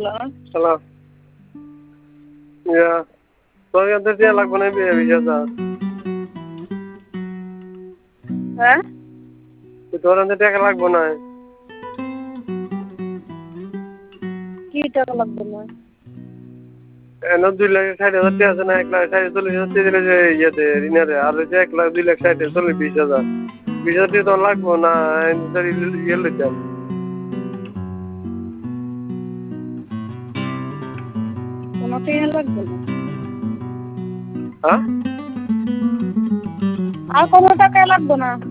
hello ইয়া তোর কাছে টিয়া লাগবে না 20,000 হ্যাঁ তোর কাছে টাকা লাগবে না কি টাকা লাগবে না এনে 2,60,000 টাকা আছে না 1,40,000 দিলে যে ইয়েতে ঋণের আর যে 1,02,60,000 চল্লিশ 20,000 20,000 তো লাগবে না ইয়ে লইতাম কোনো টাকা লাগবে না হ্যাঁ আর কোনো টাকা লাগবে না